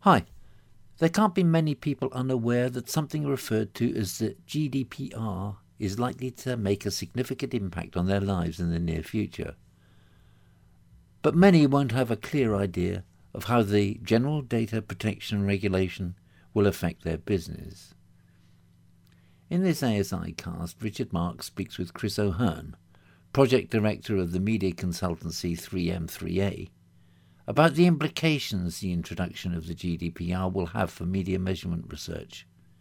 Hi. There can't be many people unaware that something referred to as the GDPR is likely to make a significant impact on their lives in the near future. But many won't have a clear idea of how the General Data Protection Regulation will affect their business. In this ASI cast, Richard Marks speaks with Chris O'Hearn, Project Director of the media consultancy 3M3A, about the implications the introduction of the GDPR will have for media measurement research.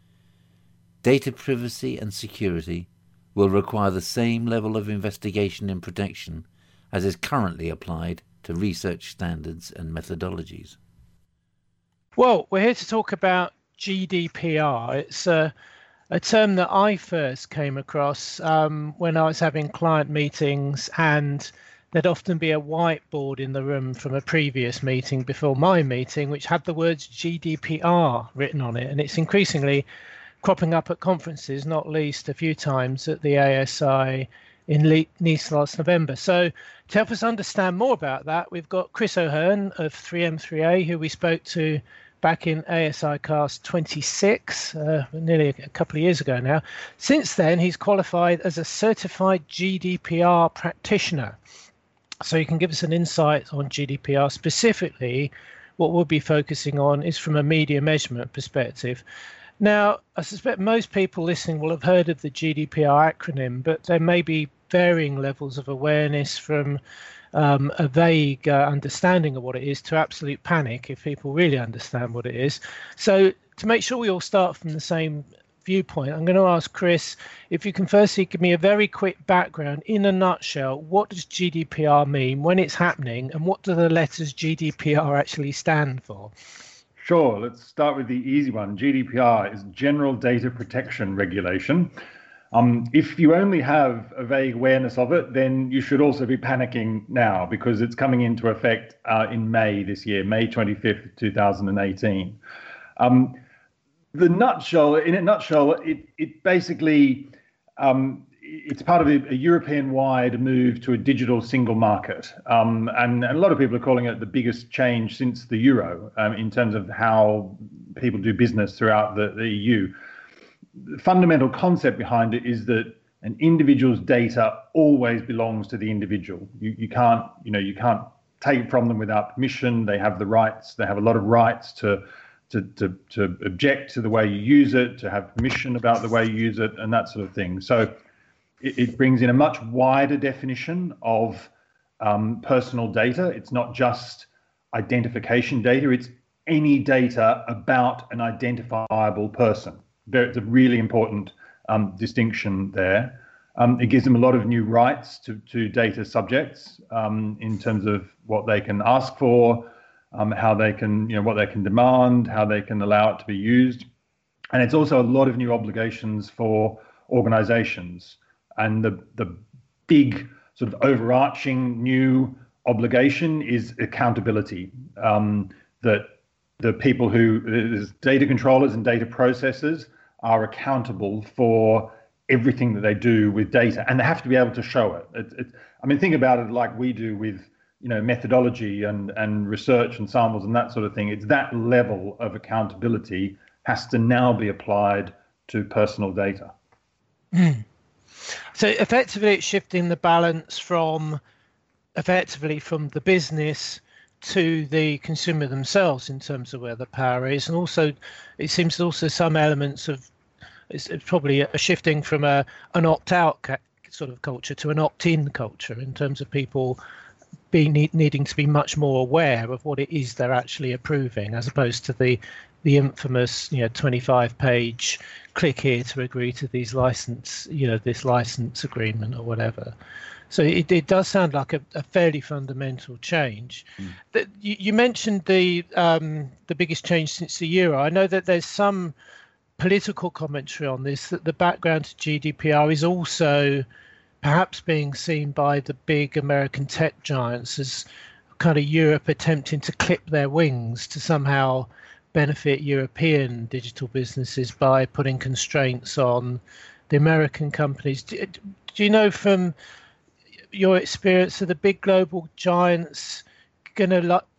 Data privacy and security will require the same level of investigation and protection as is currently applied to research standards and methodologies. Well, we're here to talk about GDPR. It's a term that I first came across when I was having client meetings, and there'd often be a whiteboard in the room from a previous meeting before my meeting, which had the words GDPR written on it. And it's increasingly cropping up at conferences, not least a few times at the ASI in Nice last November. So to help us understand more about that, we've got Chris O'Hearn of 3M3A, who we spoke to back in ASI Cast 26, nearly a couple of years ago now. Since then, he's qualified as a certified GDPR practitioner. So you can give us an insight on GDPR. Specifically, what we'll be focusing on is from a media measurement perspective. Now, I suspect most people listening will have heard of the GDPR acronym, but there may be varying levels of awareness from a vague understanding of what it is to absolute panic if people really understand what it is. So to make sure we all start from the same viewpoint, I'm going to ask Chris if you can firstly give me a very quick background in a nutshell. What does GDPR mean, when it's happening, and what do the letters GDPR actually stand for? Sure, let's start with the easy one. GDPR is General Data Protection Regulation. If you only have a vague awareness of it, then you should also be panicking now, because it's coming into effect in May this year, May 25th, 2018. In a nutshell, it basically, it's part of a European-wide move to a digital single market. And a lot of people are calling it the biggest change since the euro in terms of how people do business throughout the EU. The fundamental concept behind it is that an individual's data always belongs to the individual. You can't take it from them without permission. They have the rights. They have a lot of rights to object to the way you use it, to have permission about the way you use it, and that sort of thing. So it brings in a much wider definition of personal data. It's not just identification data. It's any data about an identifiable person. It's a really important distinction there. It gives them a lot of new rights to data subjects in terms of what they can ask for, how they can, what they can demand, how they can allow it to be used. And it's also a lot of new obligations for organizations. And the big sort of overarching new obligation is accountability, that the people who, data controllers and data processors, are accountable for everything that they do with data, and they have to be able to show it. I mean, think about it like we do with, methodology and research and samples and that sort of thing. It's that level of accountability has to now be applied to personal data. So effectively, it's shifting the balance from the business to the consumer themselves in terms of where the power is. And also, it seems also some elements of it's probably a shifting from an opt-out sort of culture to an opt-in culture in terms of people needing to be much more aware of what it is they're actually approving, as opposed to the infamous 25-page click here to agree to these this license agreement or whatever. So it does sound like a fairly fundamental change. You mentioned the biggest change since the euro. I know that there's some political commentary on this, that the background to GDPR is also perhaps being seen by the big American tech giants as kind of Europe attempting to clip their wings to somehow benefit European digital businesses by putting constraints on the American companies. Do you know from your experience, are the big global giants going to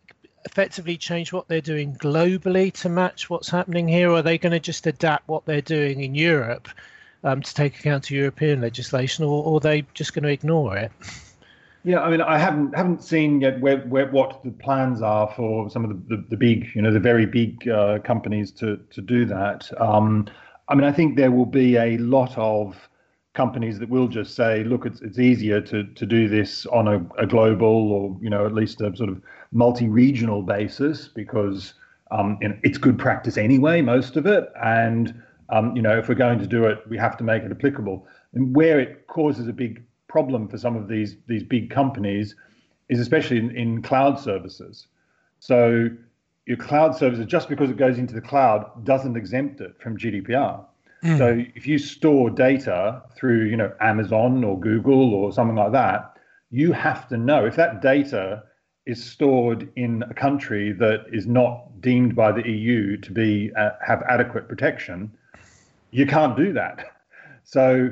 effectively change what they're doing globally to match what's happening here, or are they going to just adapt what they're doing in Europe to take account of European legislation, or are they just going to ignore it? Yeah, I mean, I haven't seen yet what the plans are for some of the big, the very big companies to do that. I mean, I think there will be a lot of companies that will just say, look, it's easier to do this on a global or at least a sort of multi-regional basis because it's good practice anyway, most of it, and if we're going to do it, we have to make it applicable. And where it causes a big problem for some of these big companies is especially in cloud services. So your cloud services, just because it goes into the cloud, doesn't exempt it from GDPR. So if you store data through, Amazon or Google or something like that, you have to know if that data is stored in a country that is not deemed by the EU to be have adequate protection, you can't do that. So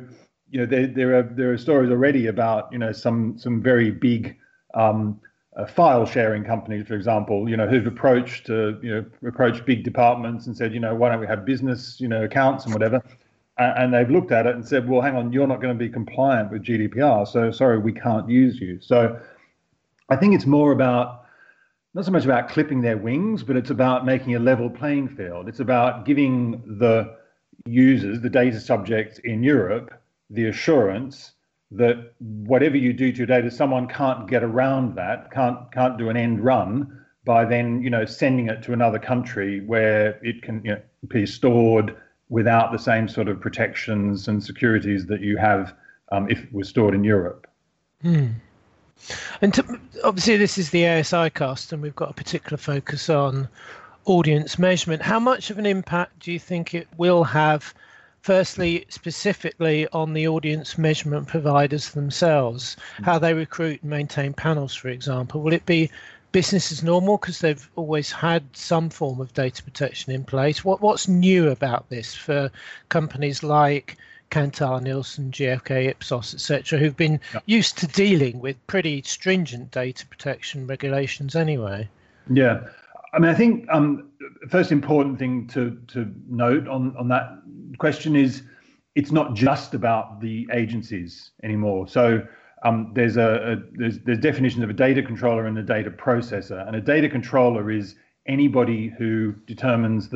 there are stories already about some very big file sharing companies, for example, who've approached big departments and said, why don't we have business accounts and whatever, and they've looked at it and said, well, hang on, you're not going to be compliant with GDPR, so sorry, we can't use you. So I think it's more about not so much about clipping their wings, but it's about making a level playing field. It's about giving the users, the data subjects in Europe, the assurance that whatever you do to your data, someone can't get around that, can't do an end run by then, sending it to another country where it can be stored without the same sort of protections and securities that you have if it was stored in Europe. And obviously this is the ASI cast, and we've got a particular focus on audience measurement. How much of an impact do you think it will have, firstly, specifically on the audience measurement providers themselves, how they recruit and maintain panels, for example? Will it be business as normal because they've always had some form of data protection in place? What's new about this for companies like Kantar, Nielsen, GfK, Ipsos, etc., who've been used to dealing with pretty stringent data protection regulations anyway? Yeah. I mean, I think the first important thing to note on that question is it's not just about the agencies anymore. So there's definitions of a data controller and a data processor, and a data controller is anybody who determines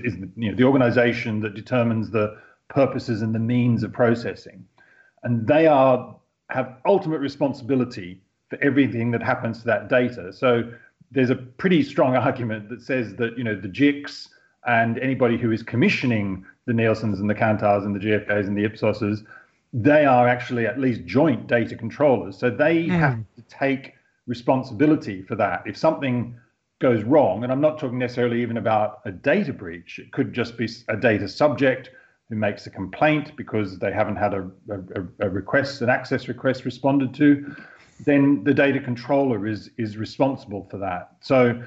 the organization that determines the purposes and the means of processing, and they have ultimate responsibility for everything that happens to that data. So there's a pretty strong argument that says that the GICs and anybody who is commissioning the Nielsens and the Kantars and the GfKs and the Ipsoses, they are actually at least joint data controllers. So they have to take responsibility for that. If something goes wrong, and I'm not talking necessarily even about a data breach, it could just be a data subject who makes a complaint because they haven't had a request, an access request responded to, then the data controller is responsible for that. So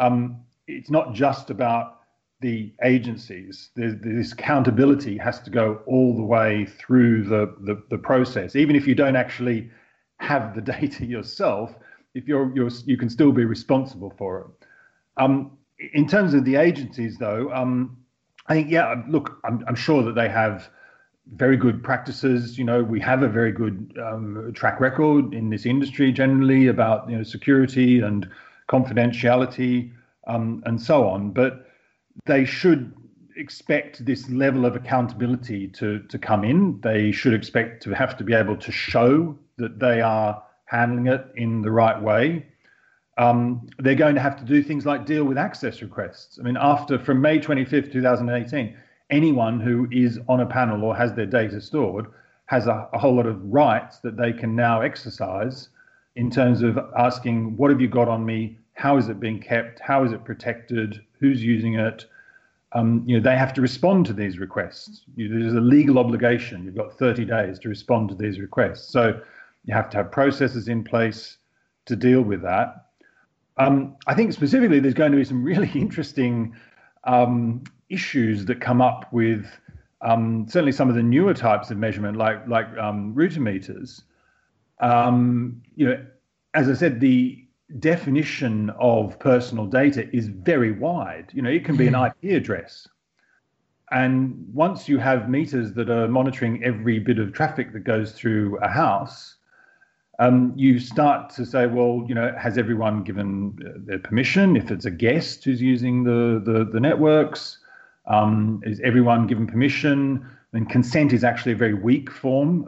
it's not just about the agencies. This accountability has to go all the way through the process. Even if you don't actually have the data yourself, if you can still be responsible for it. In terms of the agencies, though, I think, look, I'm sure that they have very good practices. We have a very good track record in this industry generally about security and confidentiality and so on. But they should expect this level of accountability to come in. They should expect to have to be able to show that they are handling it in the right way. They're going to have to do things like deal with access requests. I mean, from May 25th, 2018, anyone who is on a panel or has their data stored has a whole lot of rights that they can now exercise in terms of asking, what have you got on me? How is it being kept? How is it protected? Who's using it? They have to respond to these requests. There's a legal obligation. You've got 30 days to respond to these requests. So you have to have processes in place to deal with that. I think specifically there's going to be some really interesting issues that come up with certainly some of the newer types of measurement, like router meters. As I said, the definition of personal data is very wide. It can be an IP address. And once you have meters that are monitoring every bit of traffic that goes through a house, you start to say, well, has everyone given their permission? If it's a guest who's using the networks, is everyone given permission? And consent is actually a very weak form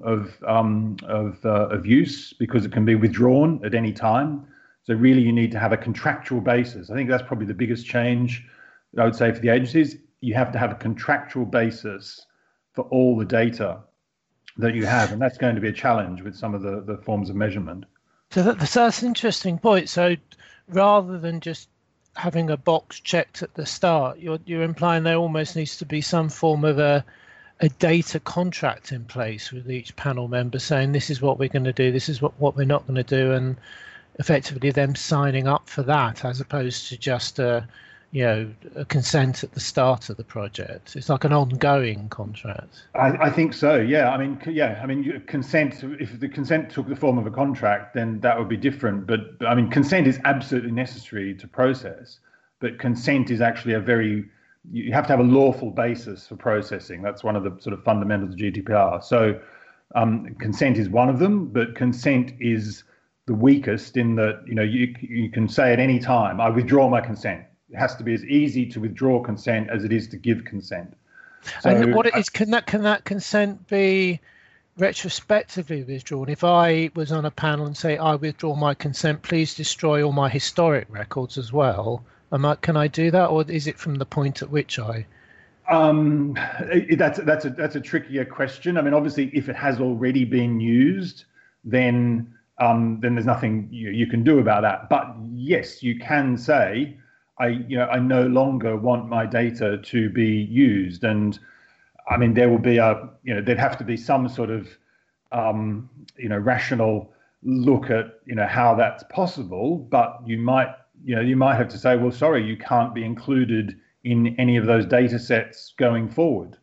of use, because it can be withdrawn at any time. So really, you need to have a contractual basis. I think that's probably the biggest change that I would say for the agencies. You have to have a contractual basis for all the data that you have, and that's going to be a challenge with some of the forms of measurement. So that's an interesting point. So rather than just having a box checked at the start, you're implying there almost needs to be some form of a data contract in place with each panel member saying this is what we're going to do, this is what we're not going to do, and effectively them signing up for that, as opposed to just a consent at the start of the project. It's like an ongoing contract. I think so. Yeah. I mean, consent. If the consent took the form of a contract, then that would be different. But I mean, consent is absolutely necessary to process. But consent is actually you have to have a lawful basis for processing. That's one of the sort of fundamentals of GDPR. So consent is one of them, but consent is the weakest in that you can say at any time, I withdraw my consent. It has to be as easy to withdraw consent as it is to give consent. So, and what it is, can that consent be retrospectively withdrawn? If I was on a panel and say, I withdraw my consent, please destroy all my historic records as well. Can I do that, or is it from the point at which I? That's a trickier question. I mean, obviously, if it has already been used, then there's nothing you can do about that. But yes, you can say, I no longer want my data to be used. And I mean, there will be there'd have to be some sort of, rational look at, how that's possible. But you might have to say, well, sorry, you can't be included in any of those data sets going forward.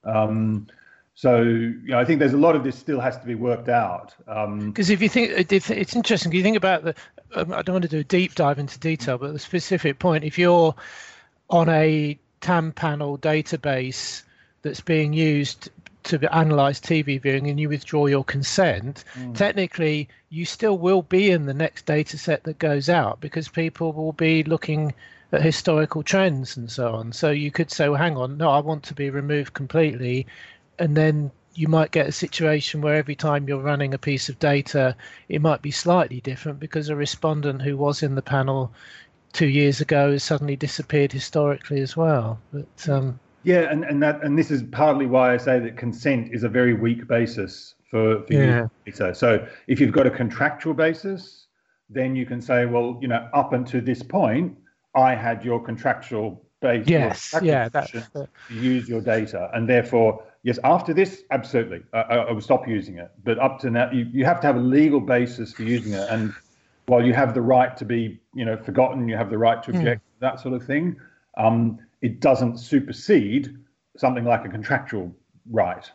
So I think there's a lot of this still has to be worked out. Because if it's interesting, you think about I don't want to do a deep dive into detail, but the specific point, if you're on a TAM panel database that's being used to analyze TV viewing and you withdraw your consent, technically you still will be in the next data set that goes out, because people will be looking at historical trends and so on. So you could say, well, hang on, no, I want to be removed completely. And then you might get a situation where every time you're running a piece of data, it might be slightly different because a respondent who was in the panel 2 years ago has suddenly disappeared historically as well. But yeah, and this is partly why I say that consent is a very weak basis for data. So if you've got a contractual basis, then you can say, well, up until this point, I had your contractual basis. Yes, to use your data, and therefore, yes, after this, absolutely, I will stop using it. But up to now, you have to have a legal basis for using it. And while you have the right to be, forgotten, you have the right to object, that sort of thing, it doesn't supersede something like a contractual right.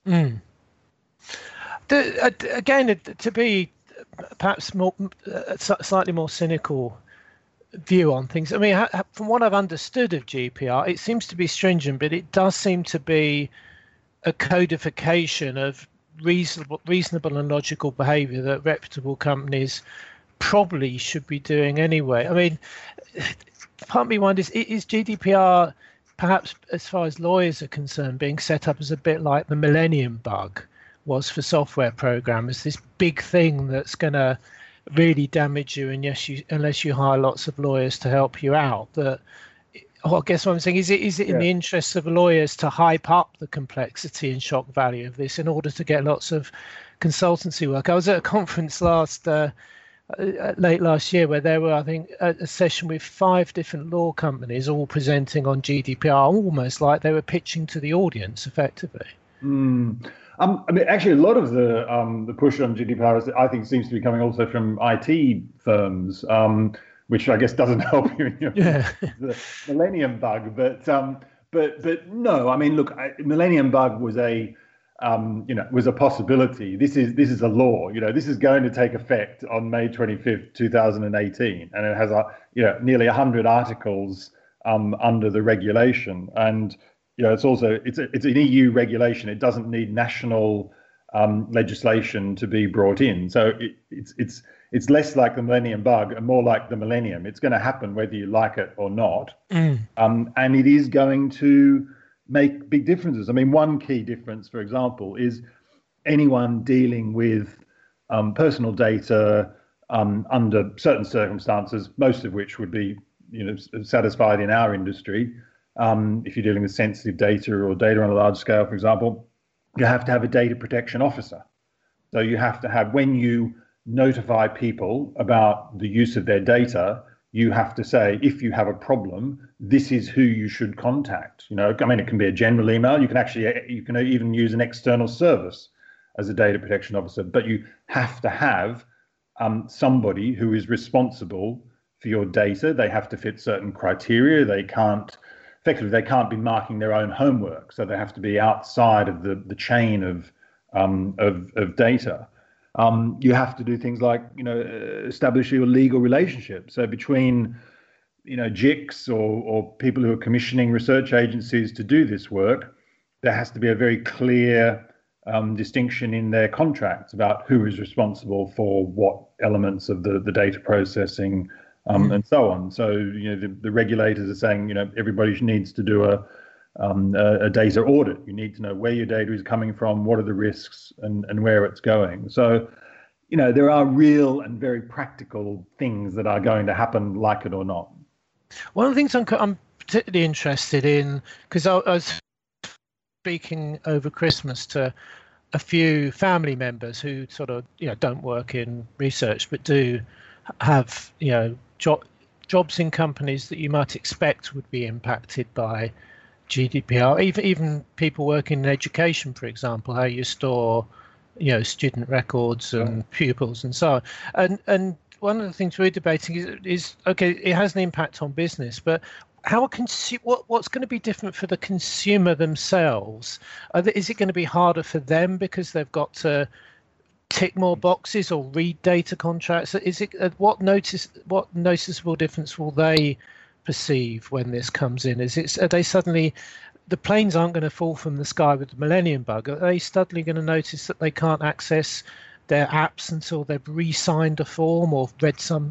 Again, to be perhaps more slightly more cynical view on things. I mean, from what I've understood of GDPR, it seems to be stringent, but it does seem to be a codification of reasonable and logical behavior that reputable companies probably should be doing anyway. I mean, part of me wonders, is GDPR, perhaps as far as lawyers are concerned, being set up as a bit like the Millennium Bug was for software programmers, this big thing that's going to really damage you unless you hire lots of lawyers to help you out? I guess what I'm saying is it in the interests of lawyers to hype up the complexity and shock value of this in order to get lots of consultancy work? I was at a conference late last year where there were, I think, a session with 5 different law companies all presenting on GDPR, almost like they were pitching to the audience effectively. I mean, actually, a lot of the push on GDPR, I think, seems to be coming also from IT firms, which I guess doesn't help you in the Millennium Bug. But no, I mean, look, Millennium Bug was a was a possibility. This is a law. This is going to take effect on May 25th, 2018, and it has nearly 100 articles under the regulation. And it's an EU regulation. It doesn't need national legislation to be brought in. So it's less like the Millennium Bug and more like the Millennium. It's going to happen whether you like it or not, and it is going to make big differences. I mean, one key difference, for example, is anyone dealing with personal data under certain circumstances, most of which would be satisfied in our industry. If you're dealing with sensitive data or data on a large scale, for example, you have to have a data protection officer. So you have to have, when you notify people about the use of their data, you have to say, if you have a problem, this is who you should contact. It can be a general email. You can even use an external service as a data protection officer, but you have to have somebody who is responsible for your data. They have to fit certain criteria. They can't be marking their own homework. So they have to be outside of the chain of data. You have to do things like, establish your legal relationship. So between, JICs or people who are commissioning research agencies to do this work, there has to be a very clear distinction in their contracts about who is responsible for what elements of the data processing and so on. So, the regulators are saying, everybody needs to do a data audit. You need to know where your data is coming from, what are the risks, and where it's going. So, there are real and very practical things that are going to happen, like it or not. One of the things I'm particularly interested in, because I was speaking over Christmas to a few family members who sort of, don't work in research, but do have, jobs in companies that you might expect would be impacted by GDPR, even people working in education, for example, how you store, student records and pupils and so on. And one of the things we're debating is okay, it has an impact on business, but what's going to be different for the consumer themselves? Is it going to be harder for them because they've got to tick more boxes or read data contracts? Is it what noticeable difference will they perceive when this comes in? Are they suddenly, the planes aren't going to fall from the sky with the Millennium Bug? Are they suddenly going to notice that they can't access their apps until they've re-signed a form or read some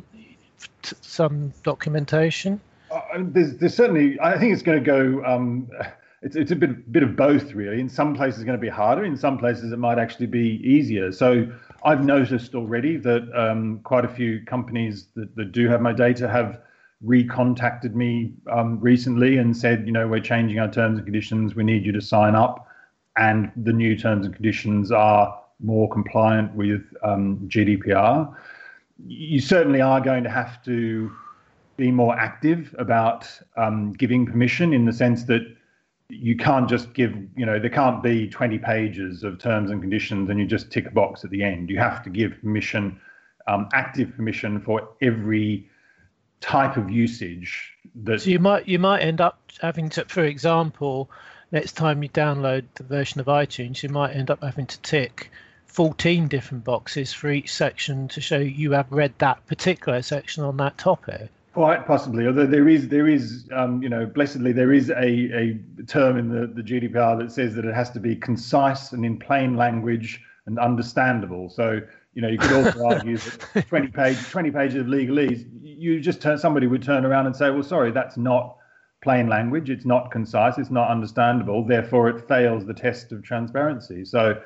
documentation? There's certainly, I think it's going to go, it's a bit of both, really. In some places it's going to be harder, in some places it might actually be easier. So I've noticed already that quite a few companies that do have my data have recontacted me recently and said, we're changing our terms and conditions, we need you to sign up, and the new terms and conditions are more compliant with GDPR. You certainly are going to have to be more active about giving permission, in the sense that you can't just give, there can't be 20 pages of terms and conditions and you just tick a box at the end. You have to give permission, active permission, for every type of usage. So you might end up having to, for example, next time you download the version of iTunes, you might end up having to tick 14 different boxes for each section to show you have read that particular section on that topic. Quite possibly, although there is, blessedly, there is a term in the GDPR that says that it has to be concise and in plain language and understandable. So, you could also argue that 20 pages of legalese, somebody would turn around and say, well, sorry, that's not plain language, it's not concise, it's not understandable, therefore it fails the test of transparency. So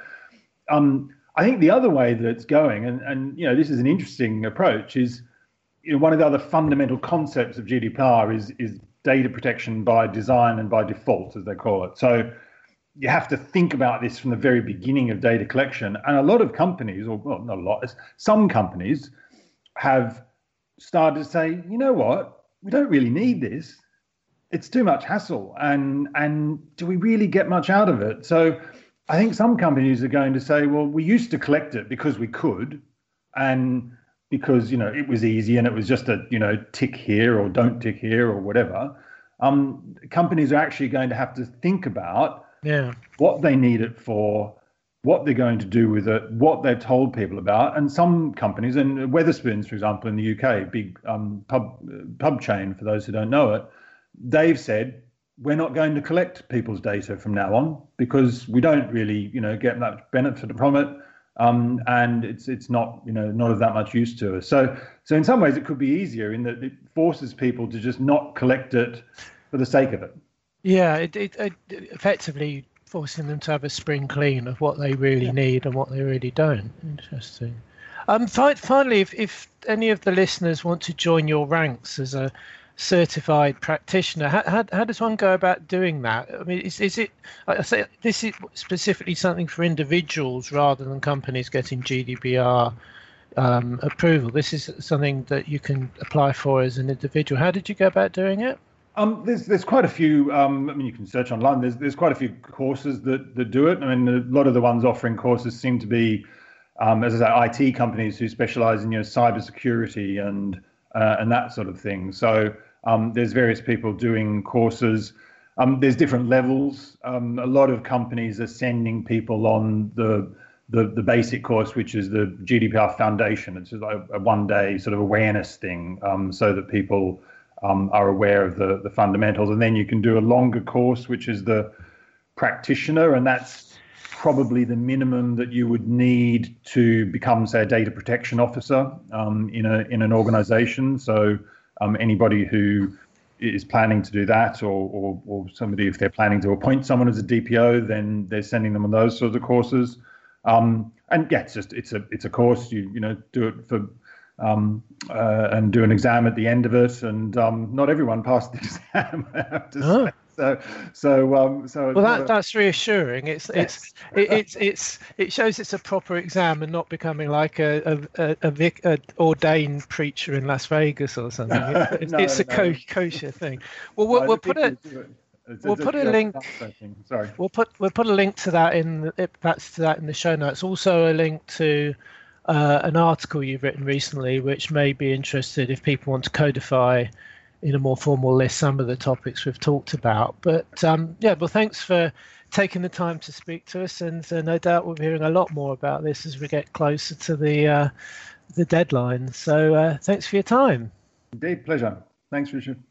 I think the other way that it's going, and this is an interesting approach, is one of the other fundamental concepts of GDPR is data protection by design and by default, as they call it. So you have to think about this from the very beginning of data collection. And a lot of companies, or well, not a lot, some companies have started to say, you know what, we don't really need this. It's too much hassle. And do we really get much out of it? So I think some companies are going to say, well, we used to collect it because we could, and because, it was easy and it was just a, tick here or don't tick here or whatever. Companies are actually going to have to think about what they need it for, what they're going to do with it, what they've told people about. And some companies, and Wetherspoons, for example, in the UK, big pub chain, for those who don't know it, they've said, we're not going to collect people's data from now on because we don't really, get much benefit from it. And it's not, not of that much use to us. So in some ways it could be easier in that it forces people to just not collect it for the sake of it. Yeah, it effectively forcing them to have a spring clean of what they really need and what they really don't. Interesting. Finally, if any of the listeners want to join your ranks as a certified practitioner, how does one go about doing that? I mean, is it, I say, this is specifically something for individuals rather than companies getting GDPR approval? This is something that you can apply for as an individual. How did you go about doing it? There's quite a few. I mean, you can search online. There's quite a few courses that do it. I mean, a lot of the ones offering courses seem to be, as I say, IT companies who specialize in cybersecurity and that sort of thing. So there's various people doing courses. There's different levels. A lot of companies are sending people on the basic course, which is the GDPR Foundation. It's just like a one-day sort of awareness thing, so that people are aware of the fundamentals. And then you can do a longer course, which is the practitioner, and that's probably the minimum that you would need to become, say, a data protection officer in an organization. So anybody who is planning to do that, or somebody, if they're planning to appoint someone as a DPO, then they're sending them on those sorts of courses. And yeah, it's a course. You do it for and do an exam at the end of it, and not everyone passed the exam, I have to say. Well, that's reassuring. It shows it's a proper exam and not becoming like a ordained preacher in Las Vegas or something. It's a kosher thing. Well, we'll put a link. Sorry. We'll put a link to that in the show notes. Also, a link to an article you've written recently, which may be interested if people want to codify in a more formal list some of the topics we've talked about. But well, thanks for taking the time to speak to us, and no doubt we'll be hearing a lot more about this as we get closer to the deadline. So thanks for your time. Indeed, pleasure. Thanks, Richard.